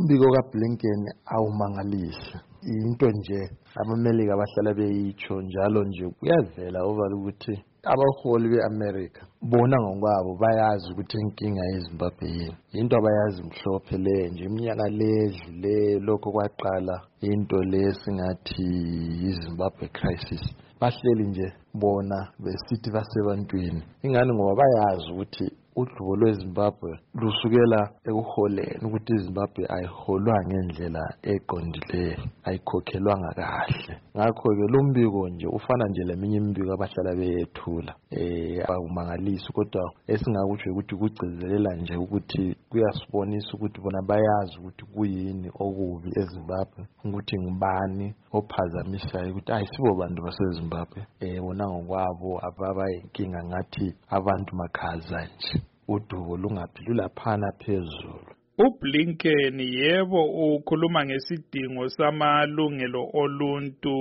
Umbiko kaBlinken awumangalisi. Into nje abamelika bahlala beyitsho njalo nje kuyavela obala ukuthi abaholi beAmerica bona ngokwabo bayazi ukuthi inkinga yeZimbabwe yini. Into abayazi mhlophe le nje iminyaka ledlule lokho kwaqala into lesingathi iZimbabwe crisis. Bahleli nje bona besithi basebantwini. Ingani ngoba bayazi ukuthi udlubo lweZimbabwe lusukela ekuholeni ukuthi iZimbabwe ayiholwa ngendlela eqondileyo, ayikhokhelwanga kahle. Ngakho-ke lo mbiko nje ufana nje leminye imbiko abahlala beyethula. Awumangalisi kodwa esingakutsho ukuthi kugcizelela nje ukuthi kuyasibonisa ukuthi bona bayazi ukuthi kuyini okubi eZimbabwe, ukuthi ngubani ophazamisayo ukuthi ayisibo bantu baseZimbabwe. Bona ngokwabo ababayinkinga ngathi abantu makhaza nje. Udubo lungaphili lulaphana phezulu. uBlinken yebo ukhuluma ngesidingo samalungelo oluntu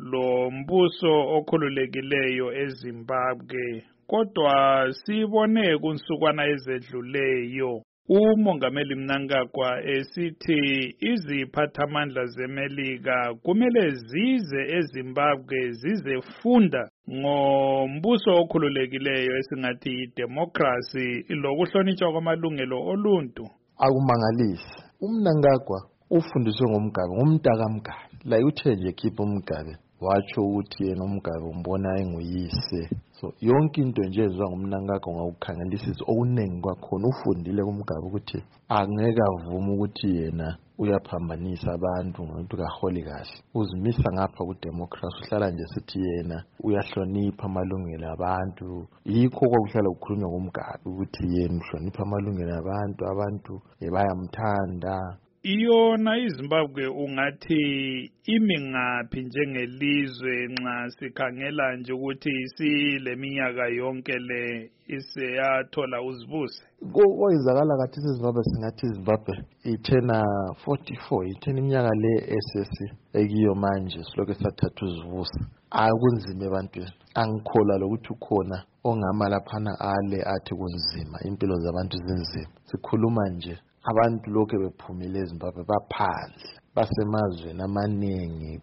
lombuso okhululekileyo eZimbabwe, kodwa sibone kunsukwana ezedluleyo uMongameli Mnangagwa esithi iziphathamandla zeMelika kumele zize eZimbabwe zizefunda ngombuso okhululekileyo esingathi democracy lokuhlonitshwa kwamalungelo oluntu. Akumangalisi. uMnangagwa ufundiswe ngomntaka Mugabe. La uthe nje khipha uMugabe watsho ukuthi yena uMugabe umbona enguyise. So yonke into nje ezwa ngumNangagwa ngawukhangelisisa okunengi kwakhona ufundile kuMugabe ukuthi angeke avume ukuthi yena uyaphambanisa abantu ngomuntu kaholi kahle. Uzimisa ngapha kudemocracy, uhlala nje sithi yena uyahlonipha amalungelo abantu. Yikho kwakuhlala ukukhulunywa ngoMugabe ukuthi yena uhlonipha amalungelo abantu bayamthanda. Iyona iZimbabwe ungathi imi ngaphi njengelizwe nxa sikhangela nje ukuthi sileminyaka yonke le iseyathola uzibuse? Kwenzakala kathi iZimbabwe singathi iZimbabwe ithena 44, ithena iminyaka le esesi ekiyo manje silokho sathatha uzibuse. Akunzima ebantwini. Angikholwa lokuthi ukhona ongama laphana ale athi kunzima, impilo zabantu zinzima. Sikhuluma nje abantu lokho bephumile eZimbabwe baphandle, basemazweni amaningi,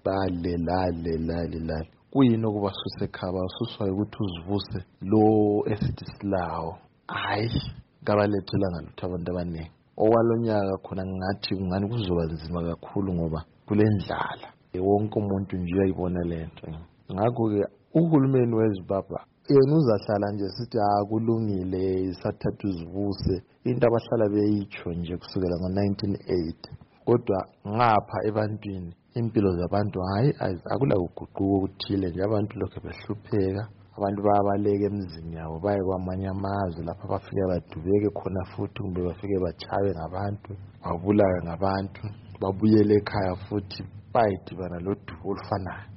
balelale. Kuyini okubasusa ekhaya? Basuswa ukuthi uzivuse lo esithi silawo. Hayi, kabalethela ngalutho abantu abaningi. Okwalonyaka khona ngathi kungani kuzoba nzima kakhulu ngoba kulendlala. Wonke umuntu nje uyayibona lento. Ngakho-ke uhulumeni weZimbabwe yena uzahlala nje sithi akulungile isathatha uzivuse, into abahlala beyitsho nje kusukela ngo-1980. Kodwa ngapha ebantwini impilo zabantu hayi akula kuguquka okuthile nje. Abantu lokho behlupheka, abantu bayabaleka emizini yabo baye kwamanye amazwe lapha bafike badubeke khona futhi, kumbe bafike bachawe ngabantu, babulawe ngabantu, babuyele ekhaya futhi bayidibana lodubo olufanayo.